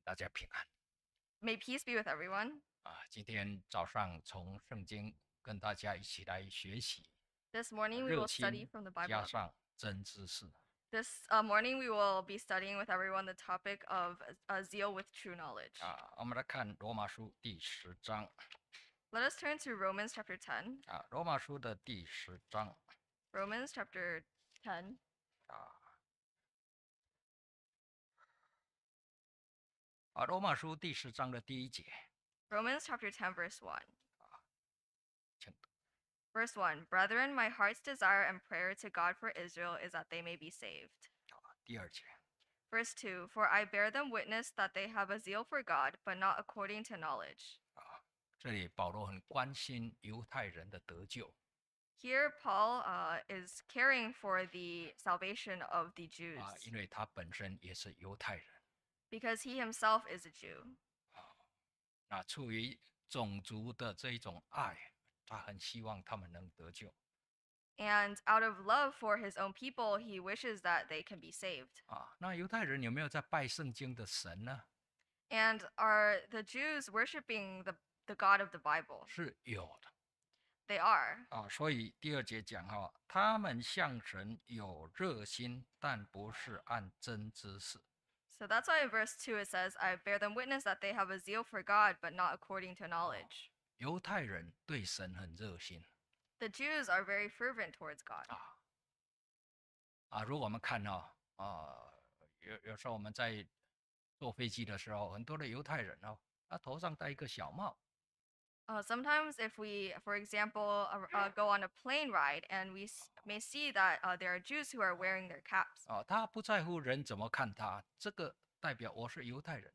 大家平安 May peace be with everyone. 今天早上从圣经跟大家一起来学习 This morning we 热 will study 心 from the 加 Bible. 上真知识 This morning we will be studying with everyone the topic of zeal with true knowledge. 我们来看罗马书第10章 Let us turn to Romans chapter 10. 罗马书的第10章 Romans chapter 10. 罗马书第10章的第1节 Romans chapter 10, verse 1. 请读 Verse 1. Brethren, my heart's desire and prayer to God for Israel is that they may be saved. 第2节 Verse 2. For I bear them witness that they have a zeal for God, but not according to knowledge. 这里保罗很关心犹太人的得救 Here, Paul is caring for the salvation of the Jews 因为他本身也是犹太人 because he himself is a Jew. 出于种族的这一种爱，他很希望他们能得救 And out of love for his own people, he wishes that they can be saved. 那犹太人有没有在拜圣经的神呢？ And are the Jews worshiping the God of the Bible? 是有的 They are. 所以第2节讲他们向神有热心，但不是按真知识。 So that's why in verse 2 it says, I bear them witness that they have a zeal for God, but not according to knowledge. 犹太人对神很热心 The Jews are very fervent towards God. 如果我们看有时候我们在坐飞机的时候，很多的犹太人他头上戴一个小帽 Sometimes if we, for example, go on a plane ride and we may see that there are Jews who are wearing their caps. 他不在乎人怎么看他，这个代表我是犹太人。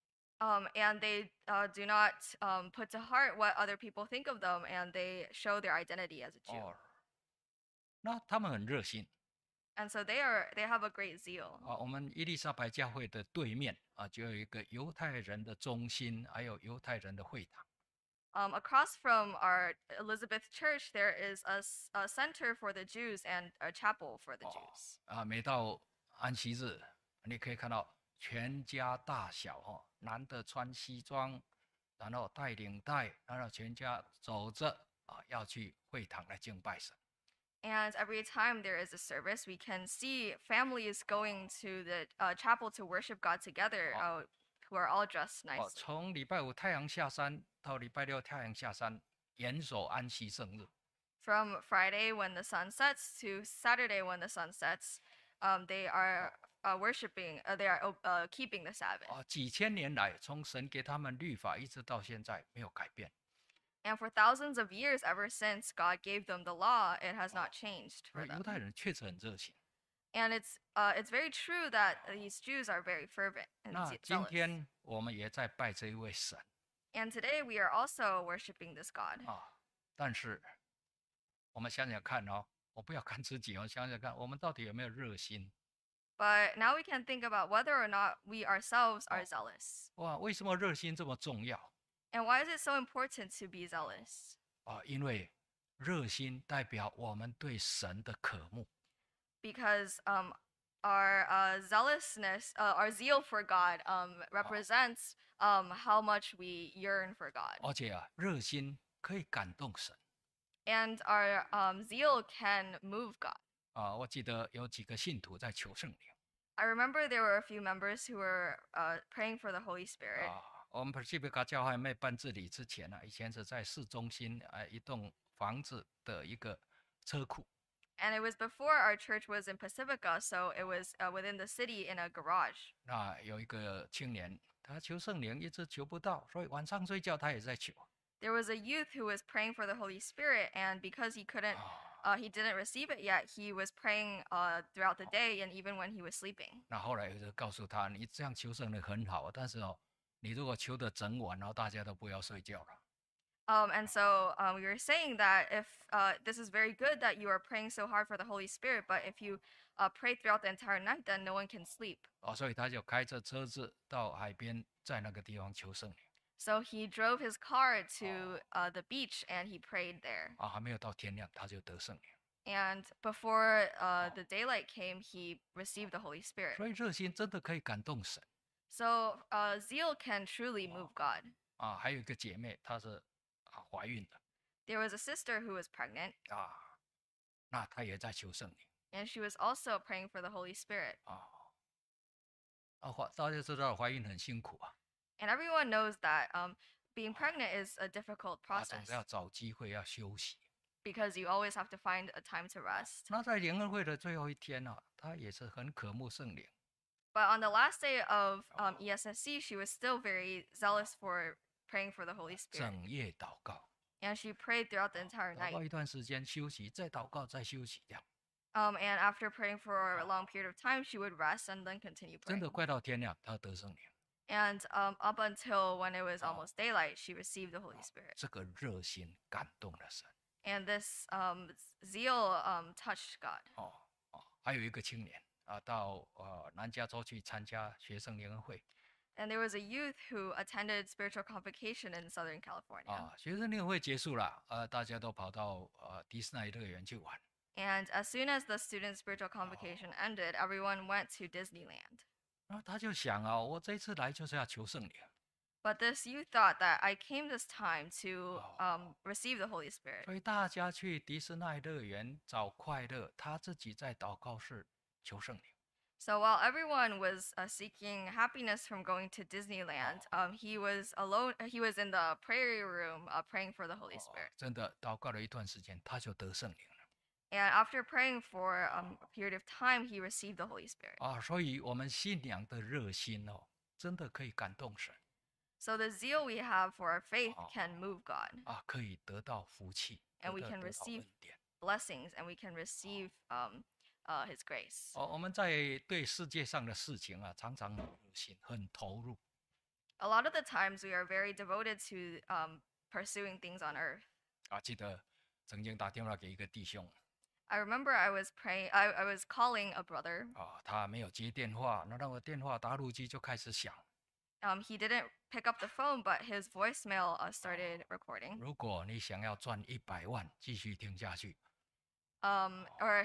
And they do not put to heart what other people think of them, and they show their identity as a Jew. 那他们很热心 And so they have a great zeal. 我们伊丽莎白教会的对面就有一个犹太人的中心，还有犹太人的会堂。 Across from our Elizabeth Church, there is a center for the Jews and a chapel for the Jews. 每到安息日，你可以看到全家大小男的穿西装，然后带领带，然后全家走着要去会堂来敬拜神。 And every time there is a service, we can see families going to the chapel to worship God together, who are all dressed nicely. 从礼拜5太阳下山到礼拜6太阳下山，严守安息圣日。 From Friday when the sun sets to Saturday when the sun sets, they are worshiping. They are keeping the Sabbath. 几千年来，从神给他们律法一直到现在没有改变。 And for thousands of years, ever since God gave them the law, it has not changed for 犹 them. 太人确实很热情。 And it's very true that these Jews are very fervent and 那今 zealous. 天我们也在拜这一位神 And today we are also worshiping this God. 但是我们想想看我不要看自己想想看我们到底有没有热心 But now we can think about whether or not we ourselves are zealous. 为什么热心这么重要 And why is it so important to be zealous? 因为热心代表我们对神的渴慕 Because our zealousness, our zeal for God, represents how much we yearn for God. 而且热心可以感动神 And our zeal can move God. 我记得有几个信徒在求圣灵 I remember there were a few members who were praying for the Holy Spirit. 我们 Pacifica 教会还没办治理之前以前是在市中心一栋房子的一个车库 And it was before our church was in Pacifica, so it was within the city in a garage. 那有一个青年他求圣灵一直求不到所以晚上睡觉他也在求 There was a youth who was praying for the Holy Spirit, and because he didn't receive it yet, he was praying throughout the day and even when he was sleeping. 那后来我就告诉他你这样求圣灵很好但是你如果求得整晚大家都不要睡觉了 And so we were saying that if this is very good that you are praying so hard for the Holy Spirit, but if you pray throughout the entire night, then no one can sleep. 所以他就开着车子到海边在那个地方求圣灵 So he drove his car to the beach and he prayed there. 还没有到天亮他就得圣灵 And before the daylight came, he received the Holy Spirit. 所以热心真的可以感动神 So zeal can truly move God. 啊，还有一个姐妹，她是怀孕的 There was a sister who was pregnant, 啊，那她也在求圣灵 and she was also praying for the Holy Spirit. 大家知道怀孕很辛苦 And everyone knows that being pregnant is a difficult 总 process 是要找机会要休息。 because you always have to find a time to rest. 那在联合会的最后一天她也是很渴慕圣灵 But on the last day of ESSC, she was still very zealous for praying for the Holy Spirit. 整夜祷告， And she prayed throughout the entire 祷告 night. 一段时间休息，再祷告再休息，这样 And after praying for a long period of time, she would rest and then continue 真 praying. 的快到天亮，她得圣灵。 And up until when it was almost daylight, she received the Holy Spirit. 这个热心感动了神 And this zeal touched God. 还有一个青年到南加州去参加学生联合会 And there was a youth who attended spiritual convocation in Southern California. 学生联合会结束了，大家都跑到迪士尼乐园去玩。 And as soon as the student spiritual convocation ended, everyone went to Disneyland. 然后他就想我这一次来就是要求圣灵。 But this youth thought that I came this time to receive the Holy Spirit. 所以大家去迪士尼乐园找快乐，他自己在祷告室求圣灵。 So while everyone was seeking happiness from going to Disneyland, he was alone. He was in the prayer room praying for the Holy Spirit. 真的祷告了一段时间，他就得圣灵了 And after praying for a period of time, he received the Holy Spirit. 所以我们信仰的热心真的可以感动神 So the zeal we have for our faith can move God, 可以得到福气， and we 得 can 到 receive 恩典。 blessings, and we can receive His grace. 我们在对世界上的事情常常很热心，很投入 A lot of the times, we are very devoted to pursuing things on earth. 记得曾经打电话给一个弟兄 I remember I was praying. I was calling a brother. 他没有接电话，那我电话答录机就开始响。 He didn't pick up the phone, but his voicemail started recording. 如果你想要赚100万，继续听下去， Or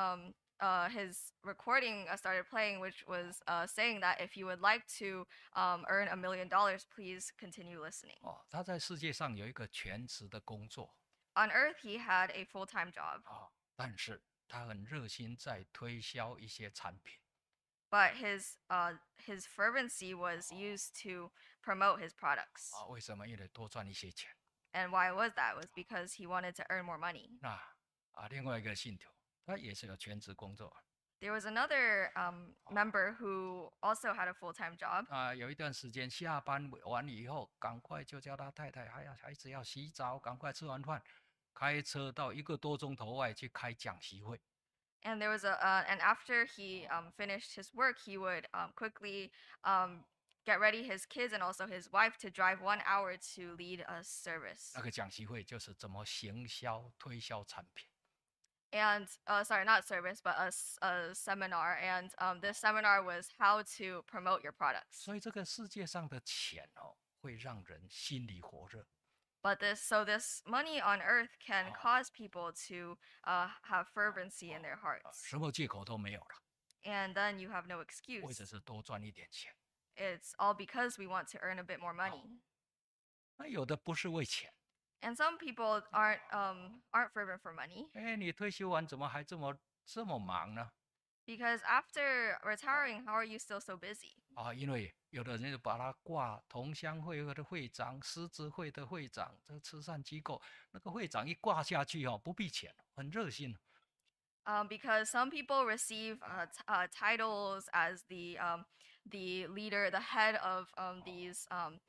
his recording started playing, which was saying that if you would like to earn $1 million, please continue listening. 他在世界上有一个全职的工作 On Earth, he had a full-time job, 但是他很热心在推销一些产品 but his fervency was used to promote his products. 为什么？因为多赚一些钱。 And why was that? Was because he wanted to earn more money. 那另外一个信徒，他也是有全职工作 There was another member who also had a full-time job. 有一段时间下班完以后，赶快就叫他太太还有孩子要洗澡，赶快吃完饭，开车到1个多钟头外去开讲习会。 And there was and after he finished his work, he would quickly get ready his kids and also his wife to drive 1 hour to lead a service. 那个讲习会就是怎么行销、推销产品。 And sorry, not service, but a seminar. And this seminar was how to promote your products. 所以这个世界上的钱会让人心里火热。 But this money on earth can cause people to have fervency in their hearts. 什么借口都没有了， And then you have no 为 excuse. 的是多赚一点钱。 It's all because we want to earn a bit more money. 那有的不是为钱， And some people aren't fervent for money 你退休完怎么还这么忙呢？ because after retiring, how are you still so busy? 因为有的人就把它挂同乡会的会长、狮子会的会长，这个慈善机构那个会长一挂下去不必钱，很热心。 Because some people receive titles as the leader, the head of these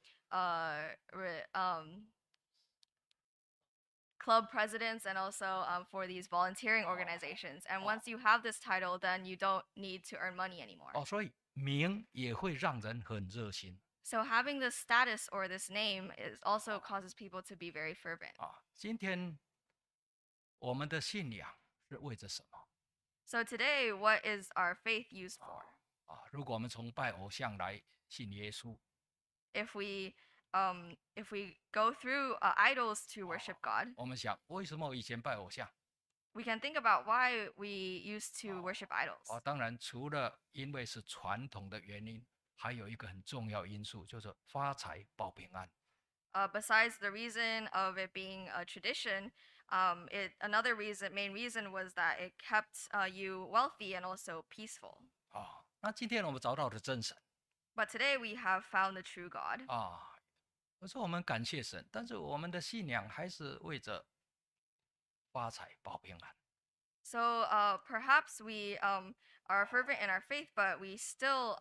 club presidents, and also for these volunteering organizations. And once you have this title, then you don't need to earn money anymore. 所以名也会让人很热心 So having this status or this name is also causes people to be very fervent. 今天我们的信仰是为着什么？ So today, what is our faith used for? 如果我们从拜偶像来信耶稣， If we go through idols to worship God, 我们想为什么我以前拜偶像？ we can think about why we used to worship idols. 当然除了因为是传统的原因， 还有一个很重要因素，就是发财保平安。 Besides the reason of it being a tradition, another main reason was that it kept you wealthy and also peaceful. 那今天我们找到的真神 But today we have found the true God. 我说我们感谢神，但是我们的信仰还是为着发财保平安。 So perhaps we are fervent in our faith, but we still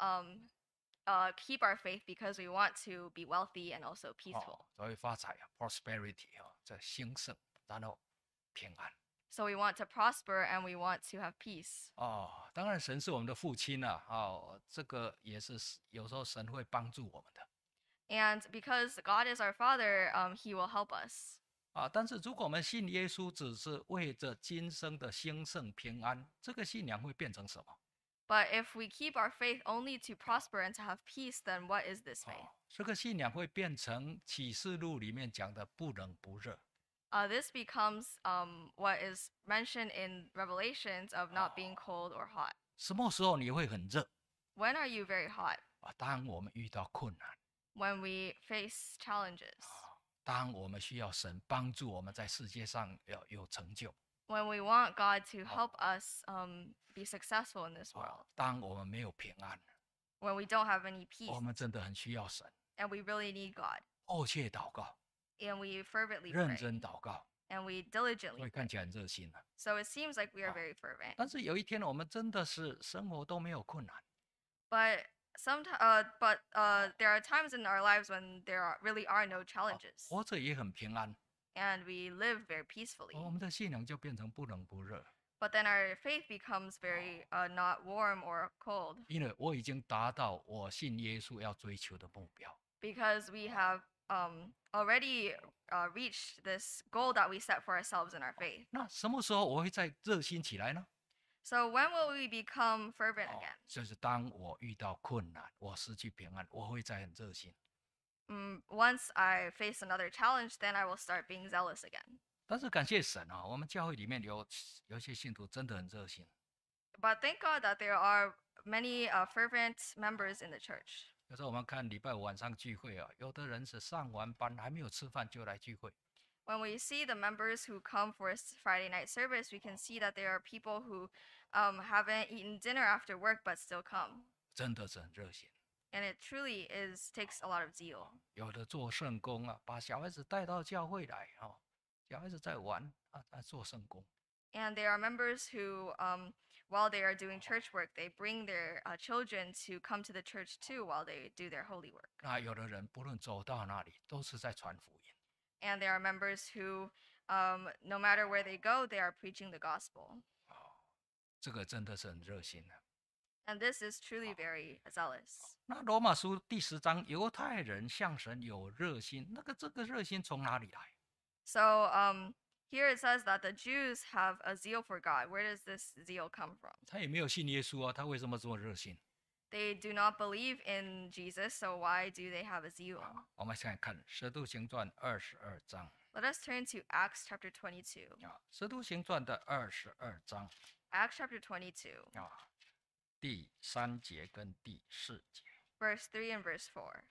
keep our faith because we want to be wealthy and also peaceful. 所以发财prosperity 这兴盛，然后平安。 So we want to prosper and we want to have peace. 当然神是我们的父亲这个也是有时候神会帮助我们的。 And because God is our Father, He will help us. 但是如果我们信耶稣只是为着今生的兴盛平安，这个信仰会变成什么？ But if we keep our faith only to prosper and to have peace, then what is this faith? 这个信仰会变成启示录里面讲的不冷不热。 This becomes what is mentioned in Revelations of not being cold or hot. 什么时候你会很热？ When are you very hot? 当我们遇到困难， When we face challenges. 当我们需要神帮助我们在世界上要有成就， When we want God to help us be successful in this world. 当我们没有平安， When we don't have any peace. 我们真的很需要神， And we really need God. 迫切祷告， And we fervently 认 pray. 真祷告， And we 所 diligently 以看起来很热心了。 So it seems like we are very fervent. 但是有一天我们真的是生活都没有困难， But there are times in our lives when really are no challenges. 活着也很平安， And we live very peacefully. 我们的信仰就变成不冷不热， But then our faith becomes very not warm or cold 因为我已经达到我信耶稣要追求的目标。 because we have already reached this goal that we set for ourselves in our faith. 那什么时候我会再热心起来呢？ So when will we become fervent again? 就是当我遇到困难，我失去平安，我会再很热心。 Once I face another challenge, then I will start being zealous again. 但是感谢神我们教会里面有一些信徒真的很热心。 But thank God that there are many fervent members in the church. 有时候我们看礼拜五晚上聚会有的人是上完班还没有吃饭就来聚会。 When we see the members who come for Friday night service, we can see that there are people who haven't eaten dinner after work but still come. 真的是很热心。 And it truly takes a lot of zeal. 有的做圣工把小孩子带到教会来小孩子在玩在做圣工。 And there are members who, while they are doing church work, they bring their children to come to the church too while they do their holy work. 那有的人不论走到哪里都是在传福音。 And there are members who, no matter where they go, they are preaching the gospel. 这个真的是很热心的。 And this is truly very zealous. 那罗马书第10章，犹太人向神有热心，这个热心从哪里来？ So here it says that the Jews have a zeal for God. Where does this zeal come from? 他也没有信耶稣他为什么这么热心？ They do not believe in Jesus, so why do they have a zeal? 我们先看《使徒行传》22章。 Let us turn to Acts chapter 22. 使徒行传》的22章 Acts chapter 22, 第3节跟第4节， verse 3 and verse 4.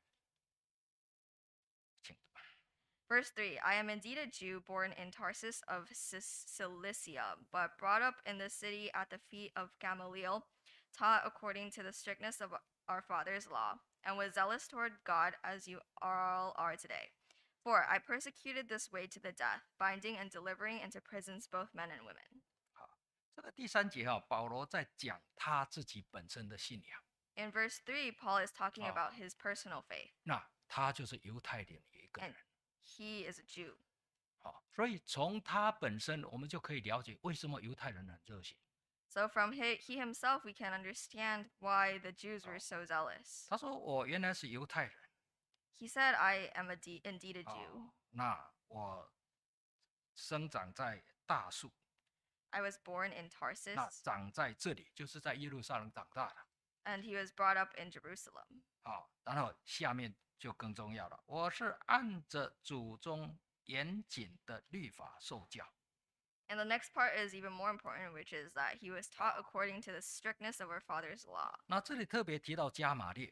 请 Verse 3 I am indeed a Jew born in Tarsus of Cilicia, but brought up in the city at the feet of Gamaliel, taught according to the strictness of our father's law, and was zealous toward God as you all are today. For I persecuted this way to the death, binding and delivering into prisons both men and women. 这个第3节保罗在讲他自己本身的信仰。 In verse 3, Paul is talking about his personal faith. 那他就是犹太人的一个人。 He is a Jew. 所以从他本身，我们就可以了解为什么犹太人很热心。 So from he himself, we can understand why the Jews were so zealous. 他说：“我原来是犹太人， He said, I am indeed a Jew. 那我生长在大树， I was born in Tarsus, 那长在这里，就是在耶路撒冷长大的。 and he was brought up in Jerusalem. 然后下面就更重要了，我是按着祖宗严谨的律法受教。 And the next part is even more important, which is that he was taught according to the strictness of our father's law. 那这里特别提到加玛列，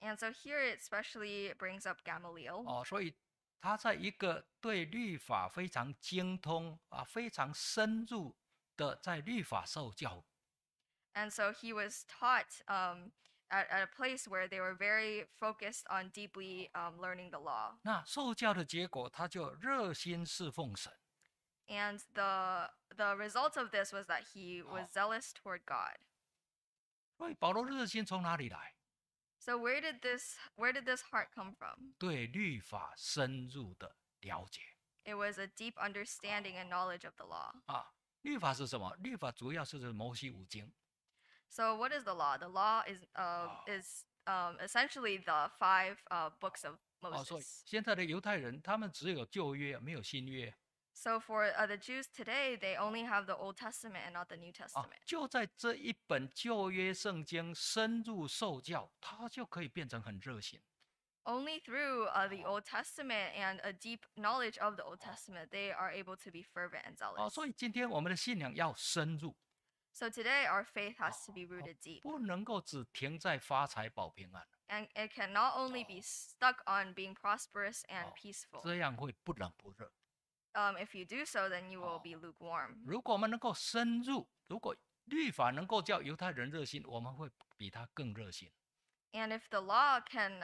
And so here it especially brings up Gamaliel. 哦，所以他在一个对律法非常精通非常深入的在律法受教。 And so he was taught at a place where they were very focused on deeply learning the law. 那受教的结果，他就热心侍奉神。 And the result of this was that he was zealous toward God. 所以保罗热心从哪里来？ So where did this heart come from? 对律法深入的了解 It was a deep understanding and knowledge of the law. 啊。律法是什么？律法主要是摩西五经。 So what is the law? The law is essentially the five books of 所以 Moses. 现在的犹太人，他们只有旧约，没有新约。 So for the Jews today, they only have the Old Testament and not the New 啊 Testament. 就在这一本旧约圣经深入受教，他就可以变成很热心。 Only through the Old Testament and a deep knowledge of the Old Testament, they are able to be fervent and 所 zealous. 以今天我们的信仰要深入， So today, our faith has to be rooted deep. 不能够只停在发财保平安， And it can not only be stuck on being prosperous and peaceful. 这样会不冷不热。 If you do so, then you will be lukewarm. 如果我们能够深入，如果律法能够叫犹太人热心，我们会比他更热心。 And if the law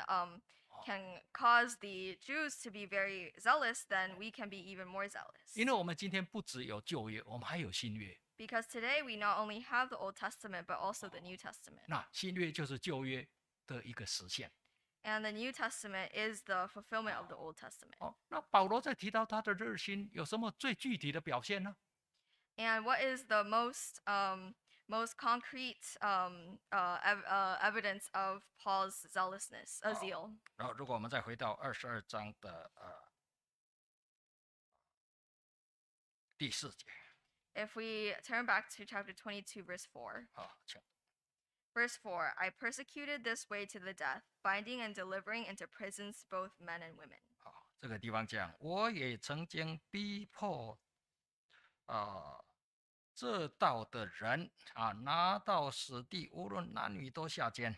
can cause the Jews to be very zealous, then we can be even more zealous. 因为我们今天不只有旧约，我们还有新约。 Because today we not only have the Old Testament, but also the New Testament. 那新约就是旧约的一个实现。 And the New Testament is the fulfillment of the Old Testament. 那保罗在提到他的热心，有什么最具体的表现呢？ And what is the most concrete evidence of Paul's zealousness, zeal? 然后，如果我们再回到22章的第4节， If we turn back to chapter 22, verse 4. 请 Verse 4 I persecuted this way to the death, binding and delivering into prisons both men and women. 这个地方讲，我也曾经逼迫这道的人拿到死地，无论男女都下监。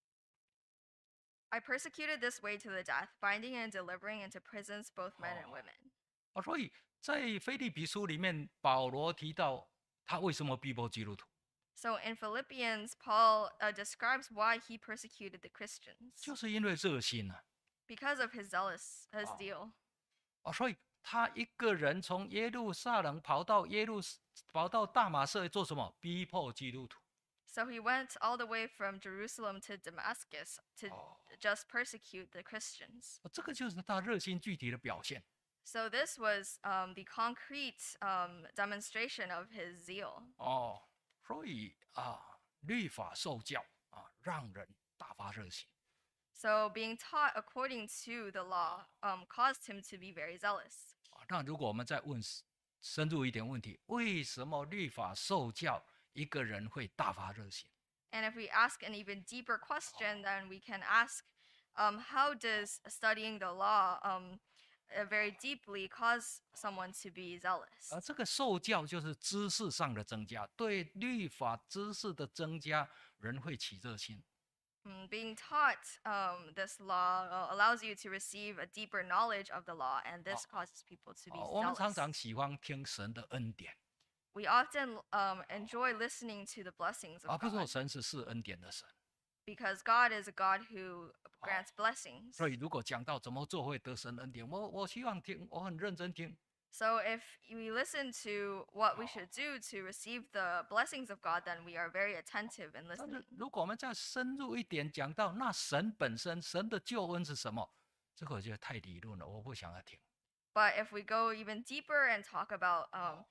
I persecuted this way to the death, binding and delivering into prisons both men and women. 所以在腓立比书里面，保罗提到他为什么逼迫基督徒， So in Philippians, Paul describes why he persecuted the Christians 就是因为热心啊。 because of his zeal. 所以他一个人从耶路撒冷跑到大马色做什么？逼迫基督徒。 So he went all the way from Jerusalem to Damascus to just persecute the Christians. 这个就是他热心具体的表现。 So this was the concrete demonstration of his zeal. 所以律法受教让人大发热心。 So being taught according to the law caused him to be very zealous. 那如果我们再问深入一点问题，为什么律法受教一个人会大发热心？ And if we ask an even deeper question, then we can ask, how does studying the law very deeply cause someone to be zealous? 这个受教就是知识上的增加，对律法知识的增加，人会起热心。 Being taught this law allows you to receive a deeper knowledge of the law, and this causes people to be 我们常 zealous. 常喜欢听神的恩典， We often enjoy listening to the blessings of 不是说 God 神是赐恩典的神。 because God is a God who grants blessings. 所以如果讲到怎么做会得神恩典，我希望听，我很认真听。 So if we listen to what we should do to receive the blessings of God, then we are very attentive in 但是 listening. 如果我们再深入一点讲到那神本身，神的救恩是什么？这个我觉得太理论了，我不想要听。 But if we go even deeper and talk about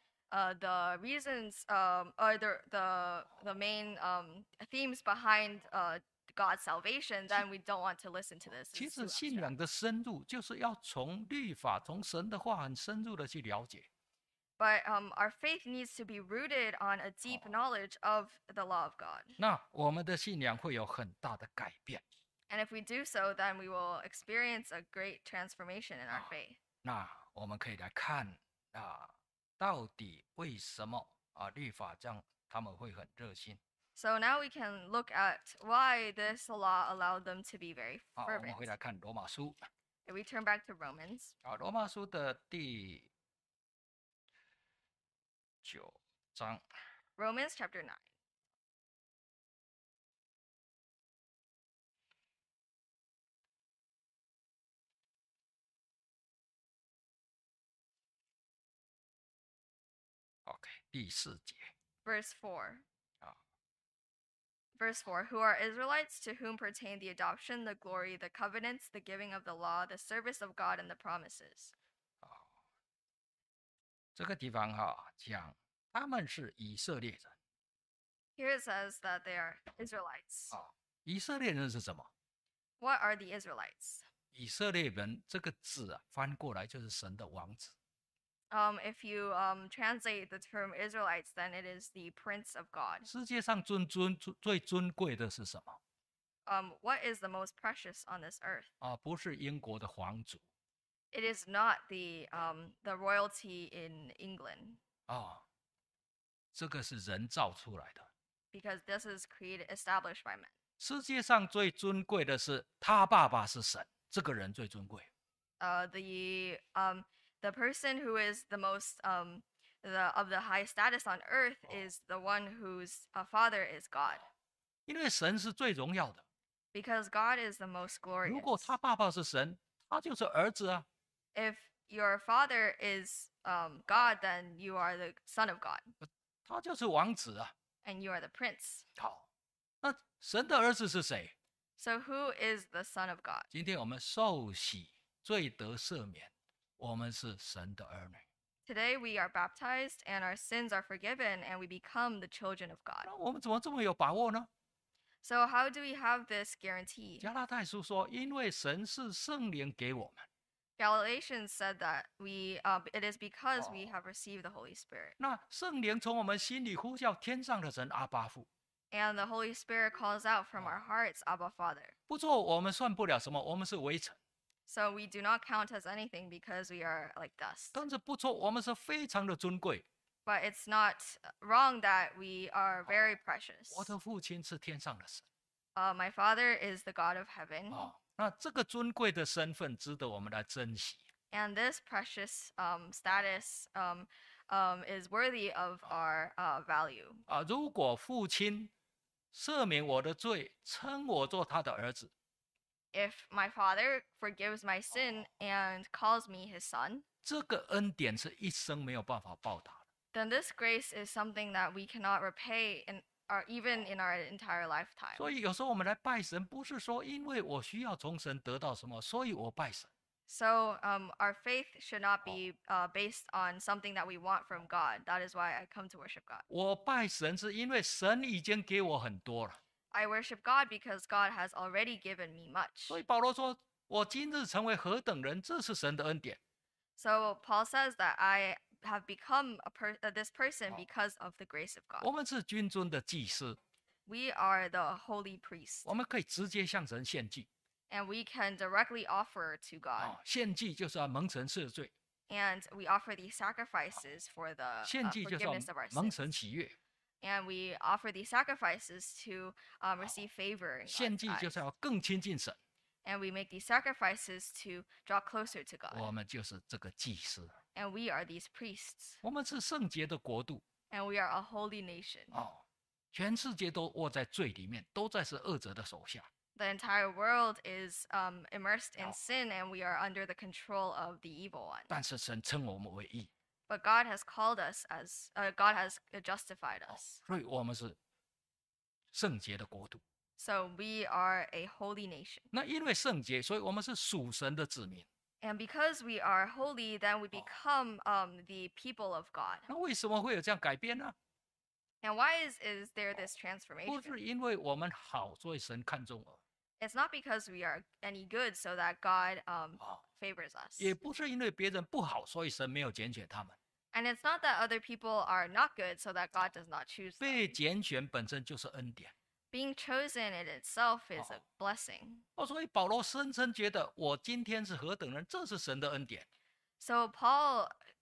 the reasons or the main themes behind God's salvation, then we don't want to listen to this. 其 It's too 实信 abstract. 仰的深入，就是要从律法、从神的话很深入的去了解。 But our faith needs to be rooted on a deep knowledge of the law of God. 那我们的信仰会有很大的改变。 And if we do so, then we will experience a great transformation in our faith. 那我们可以来看到底为什么律法这样他们会很热心？ So now we can look at why this law allowed them to be very 好，我们 fervent. 回来看罗马书 If we turn back to Romans 啊，罗马书的第9章 Romans chapter 9. OK 第4节 Verse 4. 啊， Verse 4 Who are Israelites, to whom pertain the adoption, the glory, the covenants, the giving of the law, the service of God, and the promises. 这个地方哈讲他们是以色列人 Here it says that they are Israelites. 啊，以色列人是什么？ What are the Israelites? 以色列人这个字啊，翻过来就是神的王子。 If you translate the term Israelites, then it is the Prince of God. 世界上最尊贵的是什么？ What is the most precious on this earth? 啊，不是英国的皇族 It is not the royalty in England, 啊，这个是人造出来的。 because this is established by men. 世界上最尊贵的是他爸爸是神，这个人最尊贵。 The person who is the most of the highest status on earth is the one whose father is God, 因为神是最荣耀的。 because God is the most 如果 glorious. 他爸爸是神，他就是儿子啊。 If your father is God, then you are the son of God, 他就是王子啊。 and you are the prince. 好，那神的儿子是谁？ So who is the son of God? 今天我们受洗，罪得赦免，我们是神的儿女。 Today we are baptized and our sins are forgiven and we become the children of God. 那我们怎么这么有把握呢？ So how do we have this guarantee? 加拉太书说，因为神是圣灵给我们， Galatians said that it is because we have received the Holy Spirit. 那圣灵从我们心里呼叫天上的神阿巴父。 And the Holy Spirit calls out from our hearts, Abba Father. 不错，我们算不了什么，我们是微尘。 So we do not count as anything because we are like dust. 但是不错，我们是非常的尊贵。 But it's not wrong that we are very precious. 我的父亲是天上的神 My Father is the God of heaven. 啊，那这个尊贵的身份值得我们来珍惜。 And this precious status is worthy of our value. 啊，如果父亲赦免我的罪，称我做他的儿子， If my Father forgives my sin and calls me his son, 这个恩典是一生没有办法报答的。 then this grace is something that we cannot repay even in our entire lifetime. 所以有时候我们来拜神，不是说因为我需要从神得到什么，所以我拜神。 So our faith should not be based on something that we want from God. That is why I come to worship God. 我拜神是因为神已经给我很多了。 I worship God because God has already given me much. 所以保罗说：“我今日成为何等人，这是神的恩典。 So Paul says that I have become this person because of the grace of 我 God. 们是君尊的祭司， We are the holy priest, 我们可以直接向神献祭。 and we can directly offer to God. 啊，献祭就是要蒙神赦罪， And we offer these sacrifices for the 献祭就是要 forgiveness of our 蒙 sins. 神喜悦， And we offer these sacrifices to receive favor in 献 God's 祭就是 eyes. 要更亲近神。 And we make these sacrifices to draw closer to 我 God. 们就是这个祭司， And we are these priests. 我们是圣洁的国度。 And we are a holy nation. 哦，全世界都握在罪里面，都在是恶者的手下。 The entire world is immersed in sin, and we are under the control of the evil one. 但是神称我们为义， But God has called us as God has justified us. 所以我们是圣洁的国度。 So we are a holy nation. 那因为圣洁，所以我们是属神的子民。 And because we are holy, then we become the people of God. 那为什么会有这样改变呢？ And why is there this 不 transformation? 是因为我们好，所以神看重我们； It's not because we are any good so that God favors us. 也不是因为别人不好，所以神没有拣选他们。 And it's not that other people are not good so that God does not choose them. 被拣选本身就是恩典。 Being chosen in itself is a blessing. 哦，所以保罗深深觉得，我今天是何等人，这是神的恩典。 So Paul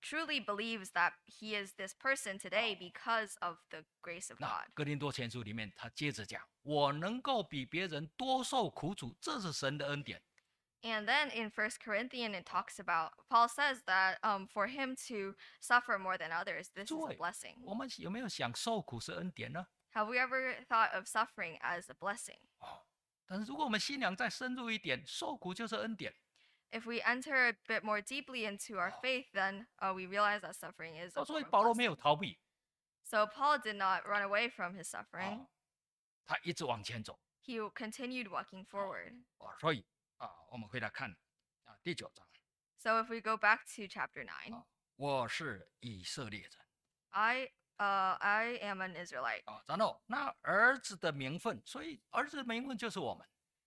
truly believes that he is this person today because of the grace of 那 God. 哥林多前书里面，他接着讲，我能够比别人多受苦楚，这是神的恩典。 And then in 1 Corinthians, it talks about, Paul says that for him to suffer more than others, this is a 对， blessing. 我们有没有想受苦是恩典呢？ Have we ever thought of suffering as a blessing? 但是如果我们信仰再深入一点，受苦就是恩典。 If we enter a bit more deeply into our faith, then we realize that suffering is a 所以 form of 保罗没有 blessing. 逃避， So Paul did not run away from his suffering. 他一直往前走。 He continued walking forward. 所以我们回来看第9章， So if we go back to chapter 9, 我是以色列人 I am an Israelite 然后那儿子的名分，所以儿子的名分就是我们。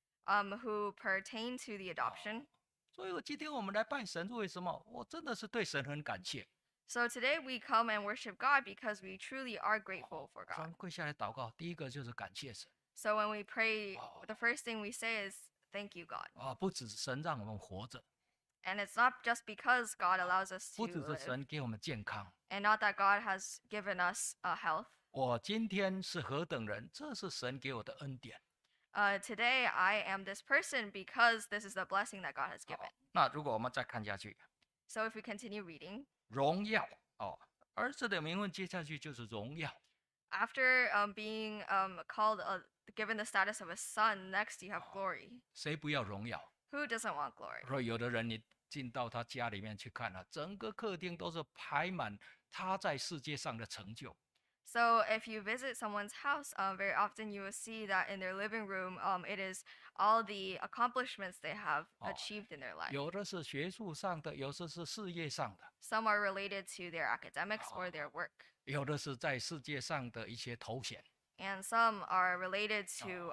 who pertain to the adoption. 所以今天我们来拜神，为什么？我真的是对神很感谢。 So today we come and worship God because we truly are grateful for 咱 God. 们跪下来祷告，第一个就是感谢神 So when we pray, the first thing we say is, Thank you, God. 不只是神让我们活着， And it's not just because God allows us 不 to 只是 live, 神给我们健康。 and not that God has given us health. 我今天是何等人，这是神给我的恩典。 Today I am this person because this is the blessing that God has given. 那如果我们再看下去， So if we continue reading, 荣耀儿子的名分接下去就是荣耀。 after being called, given the status of a son, next you have glory. 谁不要荣耀？ Who doesn't want glory? 所以有的人你进到他家里面去看整个客厅都是排满他在世界上的成就。 So if you visit someone's house, very often you will see that in their living room, it is all the accomplishments they have achieved in their life. 有的是学术上的，有的是事业上的， Some are related to their academics or their work, 有的是在世界上的一些头衔。 and some are related to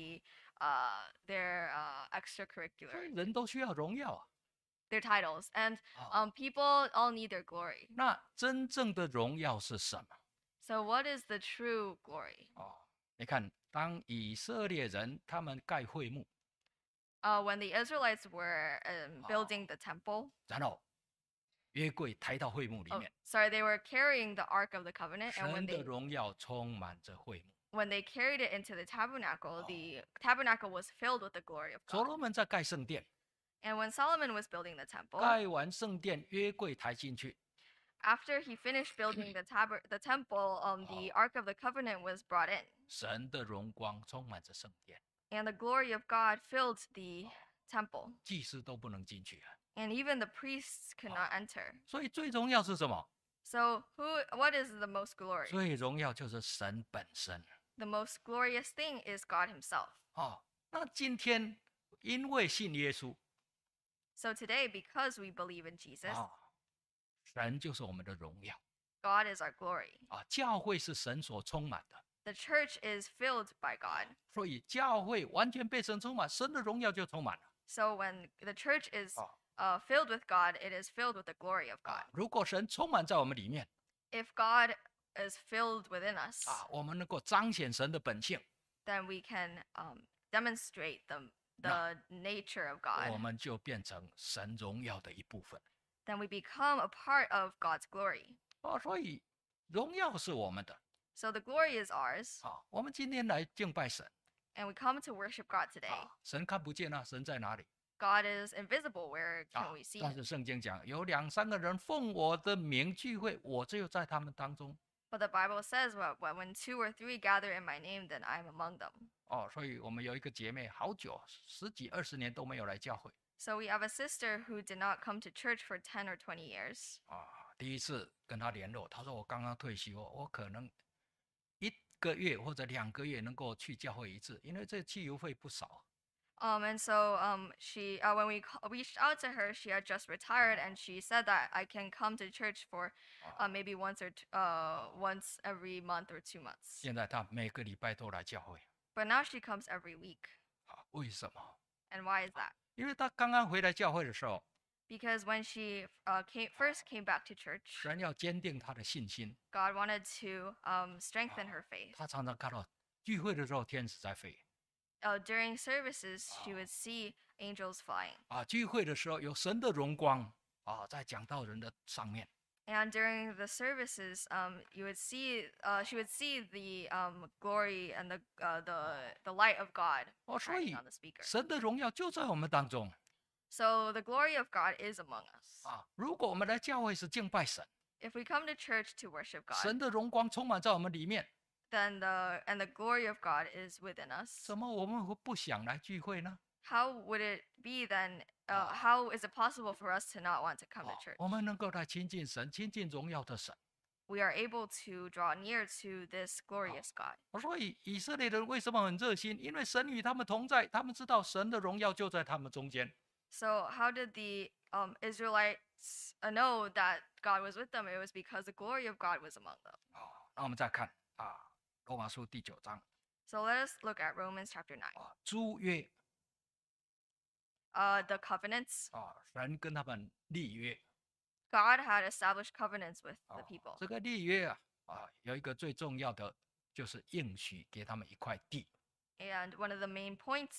their 所 extracurricular, 以人都需要荣耀 their titles, and people all need their glory. 那真正的荣耀是什么？ So what is the true glory? 你看，当以色列人他们盖会幕， When the Israelites were building the temple, 然后约柜抬到会幕里面， they were carrying the Ark of the Covenant, and 神的荣耀充满着会幕。 when they carried it into the tabernacle was filled with the glory of 所 God. 罗门在盖圣殿， And when Solomon was building the temple, 盖完圣殿，约柜抬进去， after he finished building the temple, the Ark of the Covenant was brought in, 神的荣光充满着圣殿， and the glory of God filled the temple, 祭司都不能进去 and even the priests could not enter. 所以最荣耀是什么？ So what is the most glory? 最荣耀就是神本身。 The most glorious thing is God himself. 那今天因为信耶稣 So today, because we believe in Jesus, 神就是我们的荣耀 God is our glory. 教会是神所充满的， The church is filled by God. 所以教会完全被神充满，神的荣耀就充满了。 So when the church is filled with God, it is filled with the glory of God. 如果神充满在我们里面 If God is filled within us, 我们能够彰显神的本性， then we can demonstrate the nature of 我 God. 们就变成神荣耀的一部分。 Then we become a part of God's glory. 所以荣耀是我们的。 So the glory is ours, 我们今天来敬拜神 and we come to worship God today. 神看不见神在哪里 God is invisible. Where can we see 但 him? 是圣经讲，有2、3个人奉我的名聚会，我就在他们当中。 But the Bible says, when 2 or 3 gather in my name, then I am among them. 所以我们有一个姐妹，好久10几20年都没有来教会 So we have a sister who did not come to church for 10 or 20 years. 第一次跟她联络，她说我刚刚退休，我可能1个月或者2个月能够去教会一次，因为这汽油费不少。 And so she, when we reached out to her, she had just retired, and she said that I can come to church for maybe once every month or 2 months. 现在她每个礼拜都来教会 But now she comes every week. 为什么？ And why is that? 因为她刚刚回来教会的时候， Because when she first came back to church, 神要坚定她的信心。 God wanted to strengthen her faith. 她常常看到聚会的时候天使在飞， During services, she would see angels flying. 聚会的时候有神的荣光在讲道人的上面， And during the services, you would see, she would see the glory and the light of God 哦，所 shining 以 on the speaker. 神的荣耀就在我们当中 So the glory of God is among us. 啊。如果我们来教会是敬拜神， If we come to church to worship God, 神的荣光充满在我们里面， then the glory of God is within us. 怎么我们会不想来聚会呢？ How would it be then? How is it possible for us to not want to come to 哦 church? 我们能够来亲近神，亲近荣耀的神。 We are able to draw near to this glorious God. 所以以色列人为什么很热心？因为神与他们同在，他们知道神的荣耀就在他们中间。 So how did the Israelites know that God was with them? It was because the glory of God was among them. 哦，那我们再看啊，罗马书第9章 So let us look at Romans chapter 9. 啊，诸约 The covenants. 啊，神跟他们立约 God had established covenants with 啊 the people. 这个立约有一个最重要的就是应许给他们一块地 And one of the main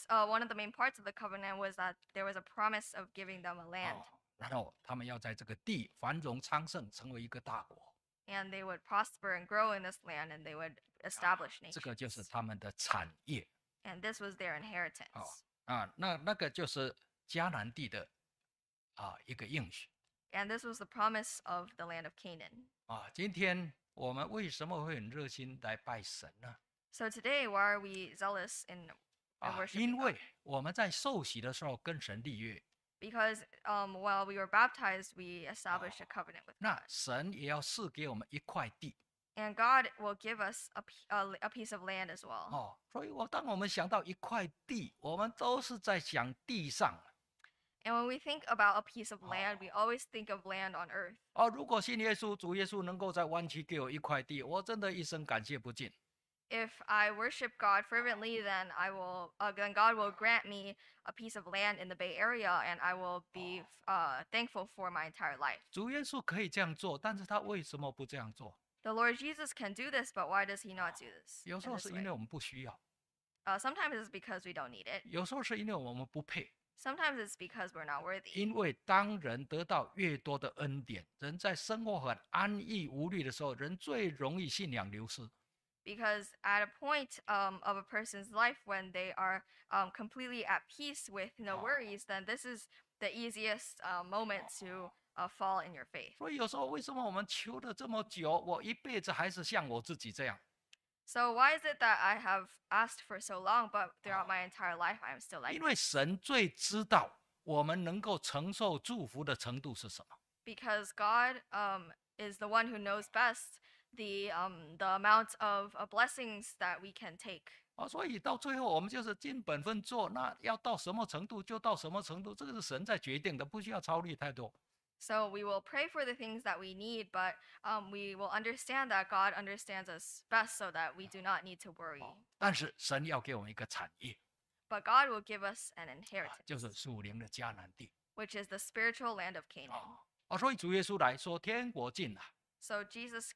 parts of the covenant was that there was a promise of giving them a land, 然后他们要在这个地繁荣昌盛，成为一个大国， and they would prosper and grow in this land, and they would establish 这个就是 nations. 他们的产业 And this was their inheritance. 啊。那个就是迦南地的一个应许 And this was the promise of the land of Canaan. 啊。今天我们为什么会很热心来拜神呢？ So today, why are we zealous in 啊， worshiping 因 God? 为我们在受洗的时候跟神立约， Because while we were baptized, we established a covenant with 那 God. 神也要赐给我们一块地 And God will give us a piece of land as well. 哦。所以当我们想到一块地，我们都是在想地上 And when we think about a piece of land, we always think of land on earth. 哦。如果信耶稣，主耶稣能够在湾区给我一块地，我真的一生感谢不尽。 If I worship God fervently, then then God will grant me a piece of land in the Bay Area, and I will be thankful for my entire life. 主耶稣可以这样做，但是他为什么不这样做？ The Lord Jesus can do this, but why does he not do this? 有时 in 候 this 是因 way? 为我们不需要， Sometimes it's because we don't need it. 有时候是因为我们不配。 Sometimes it's because we're not worthy. 因为当人得到越多的恩典，人在生活很安逸无虑的时候，人最容易信仰流失。 Because at a point of a person's life when they are completely at peace with no worries, then this is the easiest moment to fall in your faith. 所以有时候为什么我们求了这么久，我一辈子还是像我自己这样？ So why is it that I have asked for so long, but throughout my entire life I am still like 因 this? 为神最知道我们能够承受祝福的程度是什么。 Because God is the one who knows best the amount of blessings that we can take. 所以到最后我们就是尽本分做，那要到什么程度就到什么程度，这个是神在决定的，不需要操虑太多。 So we will pray for the things that we need, but we will understand that God understands us best, so that we do not need to worry. 但是神要给我们一个产业， But God will give us an 就 inheritance, 是属灵的迦南地。 which is the spiritual land of Canaan. 所以主耶稣来说，天国近了。 So Jesus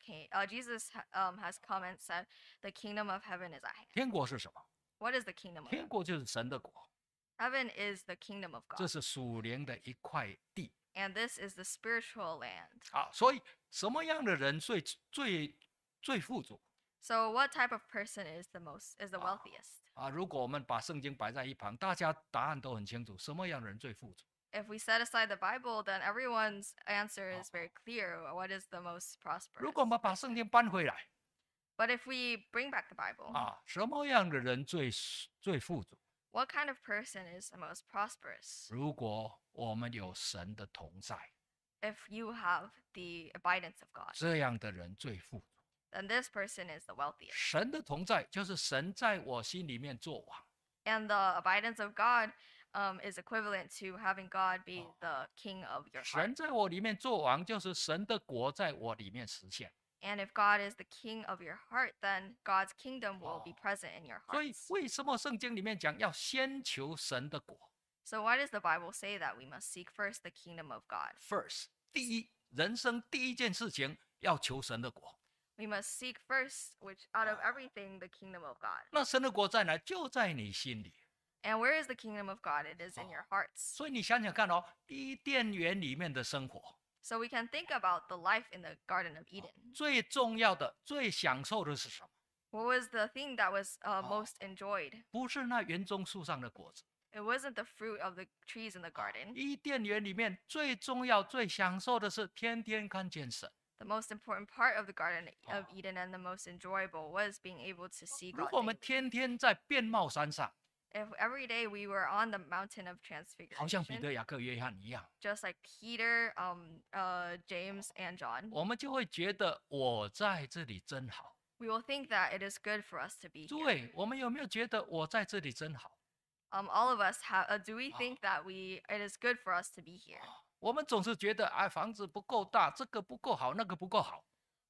has come and said, the kingdom of heaven is at hand. 天国是什么？ What is the kingdom of 天 heaven? 国就是神的国， Heaven is the kingdom of 这 God, 是属灵的一块地 and this is the spiritual land. 所以什么样的人最富足 So what type of person is the wealthiest? 如果我们把圣经摆在一旁，大家答案都很清楚，什么样的人最富足？ If we set aside the Bible, then everyone's answer is very clear. What is the most 如 prosperous? 果我们把圣经搬回来 But if we bring back the Bible, 什么样的人最富足？ what kind of person is the most prosperous? 如果我们有神的同在， If you have the abidance of God, 这样的人最富足。 then this person is the wealthiest. 神的同在就是神在我心里面作王。 And the abidance of God is equivalent to having God be the king of your heart. 神在我里面作王，就是神的国在我里面实现。 And if God is the king of your heart, then God's kingdom will be present in your 所以 hearts. 为什么圣经里面讲要先求神的国 So why does the Bible say that we must seek first the kingdom of God? ？First，人生第一件事情要求神的国。 We must seek first, which out of everything, the kingdom of God. 那神的国在哪？就在你心里。 And where is the kingdom of God? It is in your hearts. 所以你想想看伊甸园里面的生活， So we can think about the life in the Garden of Eden. 最重要的、最享受的是什么？ What was the thing that was most enjoyed? 不是那园中树上的果子。 It wasn't the fruit of the trees in the garden. 伊甸园里面最重要、最享受的是天天看见神。 The most important part of the Garden of Eden and the most enjoyable was being able to see 如 God 果我们 daily. 天天在变貌山上， If every day we were on the mountain of 好像彼 transfiguration, 得、雅各、约翰一样， just like Peter, James, and John, 我们就会觉得我在这里真好。 we will think that it is good for us to be 诸 here. 位，我们有没有觉得我在这里真好？ All of us have. Do we think that it is good for us to be here? 我们总是觉得，哎，房子不够大，这个不够好，那个不够好。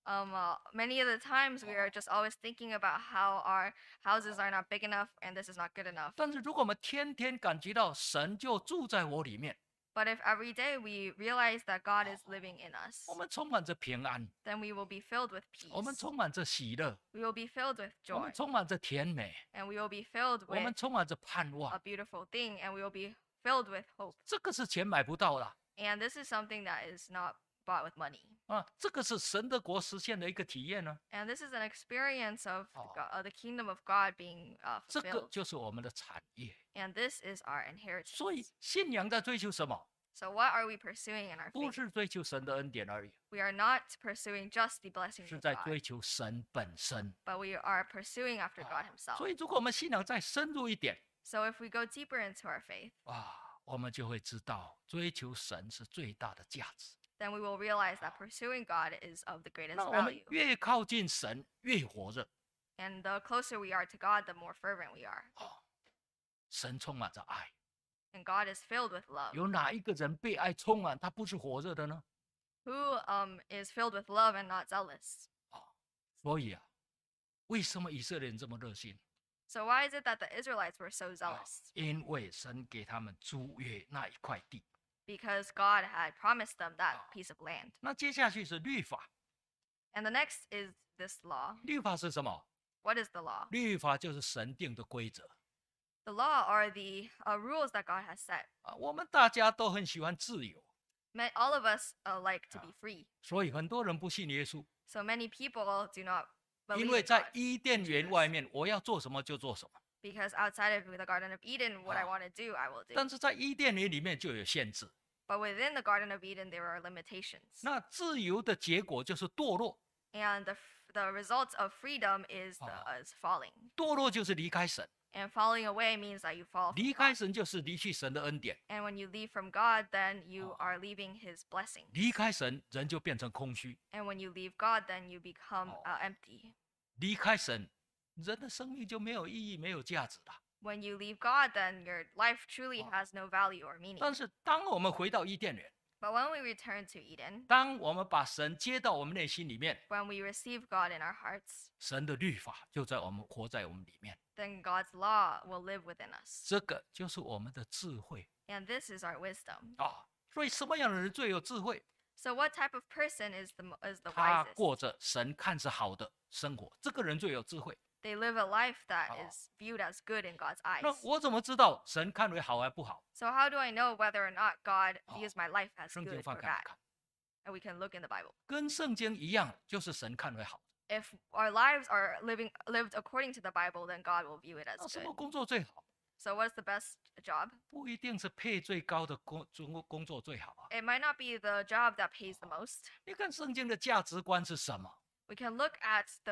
Many of the times we are just always thinking about how our houses are not big enough and this is not good enough. 但是如果我们天天感觉到神就住在我里面， But if every day we realize that God is living in us, 我们充满着平安， then we will be filled with 我们 peace. 充满着喜乐， We will be filled with 我们 joy. 充满着甜美， And we will be filled 我们 with 充满着盼 a 望。 beautiful thing. And we will be filled with hope. 这个是钱买不到的 And this is something that is not bought with money. 啊！这个是神的国实现的一个体验呢。 And this is an experience of Oh. the kingdom of God being 这个 fulfilled. 就是我们的产业。 And this is our inheritance. 所以信仰在追求什么？ So what are we pursuing in our 不 faith? 是追求神的恩典而已， We are not pursuing just the blessings 是 of 在 God, 追求神本身。 but we are pursuing after God Himself. 所以，如果我们信仰再深入一点， So if we go deeper into our faith, 我们就会知道追求神是最大的价值。 then we will realize that pursuing God is of the greatest 那我们 value. 越靠近神，越火热。 And the closer we are to God, the more fervent we are. 神充满着爱， And God is filled with love. 有哪一个人被爱充满，他不是火热的呢？ Who is filled with love and not zealous? 所以啊，为什么以色列人这么热心？ So why is it that the Israelites were so zealous? 因为神给他们租约那一块地。 Because God had promised them that piece of land. 那接下去是律法， And the next is this law. 律法是什么？ What is the law? 律法就是神定的规则 The law are the rules that God has set. 啊。我们大家都很喜欢自由， All of us like to be free. 所以很多人不信耶稣， So many people do not 因 believe 为 in 在 God. 伊甸园外面，我要做什么就做什么， Because outside of the Garden of Eden, what I want to do, I will do. 但是在伊甸园里面就有限制。 But within the Garden of Eden, there are limitations. 那自由的结果就是堕落， And the result of freedom is is falling. 堕落就是离开神， And falling away means that you fall from 离开 God. 神就是离去神的恩典， And when you leave from God, then you are leaving His blessing. 离开神人就变成空虚， And when you leave God, then you become empty. 离开神人的生命就没有意义、没有价值了。 When you leave God, then your life truly has no value or meaning. 但是当我们回到伊甸园， But when we return to Eden, 当我们把神接到我们内心里面， when we receive God in our hearts, 神的律法就在我们活在我们里面， then God's law will live within us. 这个就是我们的智慧 And this is our wisdom. 啊。所以什么样的人最有智慧？ So what type of person is the 他 wisest? 过着神看是好的生活，这个人最有智慧。 They live a life that Oh. is viewed as good in God's eyes. 那我怎么知道神看为好还不好？ So how do I know whether or not God Oh. views my life as 圣经 good 翻 or 开来 bad? 看， And we can look in the Bible. 跟圣经一样，就是神看为好。 If our lives are lived according to the Bible, then God will view it 那 as 什 good. 么工作最好？ So what's the best job? 不一定是配最高的工作最好啊。 It might not be the job that pays the most. 你看圣经的价值观是什么？ We can look at the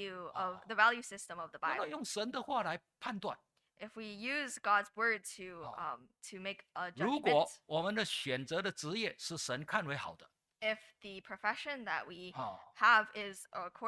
value system of the 我要 Bible. 用神的话来判断。 If we use God's word to make a 如果 judgment, 我们的选择的职业是神看为好的， if the profession that we 啊， have is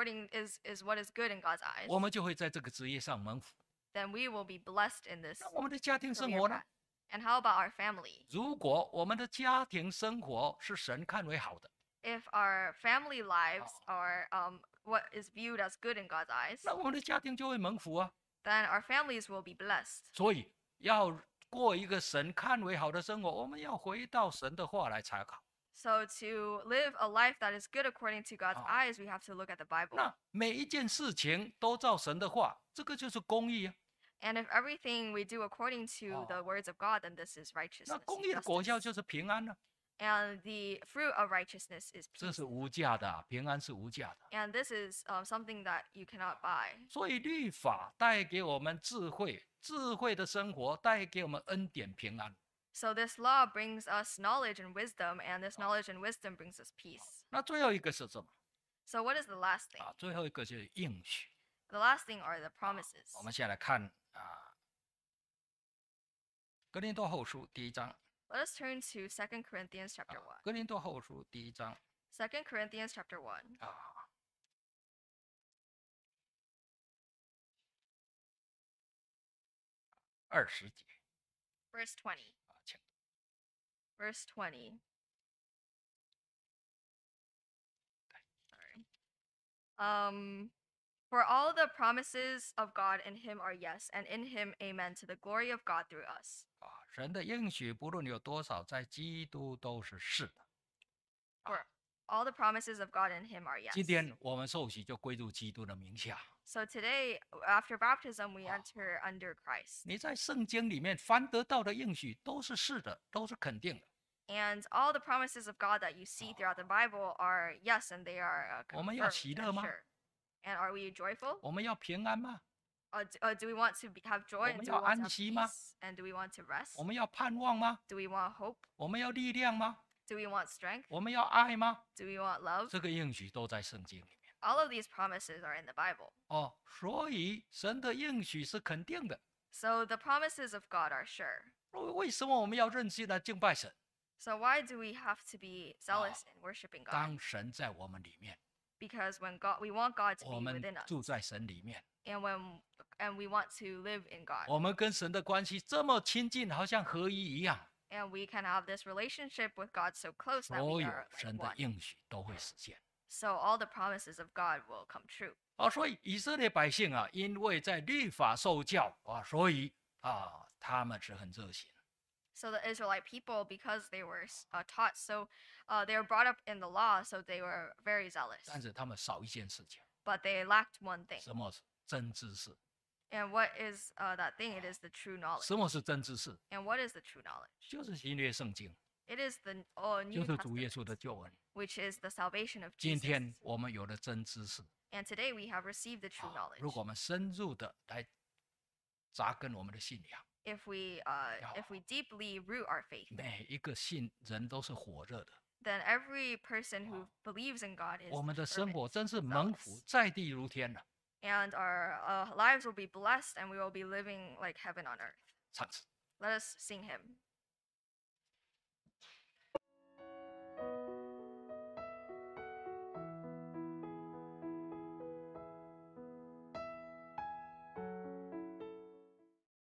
what is good in God's eyes, 我们就会在这个职业上蒙福。 then we will be blessed in this 那我们的家庭生 career 活呢 path.？And how about our family? 如果我们的家庭生活是神看为好的， If our family lives are what is viewed as good in God's eyes, 那我们的家庭就会蒙福啊。 then our families will be blessed. 所以要过一个神看为好的生活，我们要回到神的话来参考。 So to live a life that is good according to God's eyes, we have to look at the Bible. 那每一件事情都照神的话，这个就是公义啊。 And if everything we do according to the words of God, then this is 那 righteousness. 公义的果效 justice. 就是平安了、 And the fruit of righteousness is 这 peace. 是无价的啊，平安是无价的。 And this is something that you cannot buy. 所以律法带给我们智慧，智慧的生活带给我们恩典平安。 So this law brings us knowledge and wisdom, and this knowledge and wisdom brings us peace. 那最后一个是什么 So what is the last thing? 啊？最后一个就是应许。 The last thing are the promises. 我们先来看啊，《哥林多后书》第1章。 Let us turn to 2 Corinthians chapter 啊 1. 哥林多后书》第1章 2 Corinthians chapter 1, 啊，20节 verse 20. 啊，请 Verse 20. Sorry. For all the promises of God in him are yes, and in him amen to the glory of God through us. 啊，神的应许不论有多少，在基督都是是的。 For all the promises of God in him are yes. 今天我们受洗就归入基督的名下。 So today, after baptism, we enter under Christ. 你在圣经里面凡得到的应许都是是的，都是肯定的。 And all the promises of God that you see throughout the Bible are yes, and they are 我们要 confirmed 喜 and 乐吗？ sure. And are we joyful? 我们要平安吗？ Do we want to have joy? 我 And 们 do 要 we want to 安 have 息吗？ peace? And do we want to rest? 我们要盼望吗？ Do we want hope? 我们要力量吗？ Do we want strength? 我们要爱吗？ Do we want love? 这个应许都在圣经里面。 All of these promises are in the Bible. 哦，所以神的应许是肯定的。 So the promises of God are sure. 为什么我们要认真的敬拜神？ So why do we have to be zealous in worshiping God? 当神在我们里面， Because when we want God to 我 be 们 within us, 住在神里面， and we want to live in God, 我们跟神的关系这么亲近，好像合一一样。 and we can have this relationship with God so close that 所 we 有 are like 神的 one. 应许都会实现。 So all the promises of God will come true. 哦，所以以色列百姓啊，因为在律法受教啊，所以啊，他们是很热心。 So the Israelite people, because they were taught, so they were brought up in the law, so they were very zealous. 但是他们少一件事情， But they lacked one thing. 什么是真知识？ And what is that thing? It is the true knowledge. 什么是真知识？ And what is the true knowledge? 就是新约圣经， It is the 就 New 是主耶稣 Testament, 的救恩。 which is the salvation of 今 Jesus. 天我们有了真知识， And today we have received the true 啊如 knowledge. 果我们深入的来扎根我们的信仰， If we deeply root our faith, 每一个信人都是火热的。 then every person who believes in God is 我们的生 fervent 活真是 and 蒙福 zealous. 在地如天了。 And our lives will be blessed, and we will be living like heaven on earth. 唱词。 Let us sing him.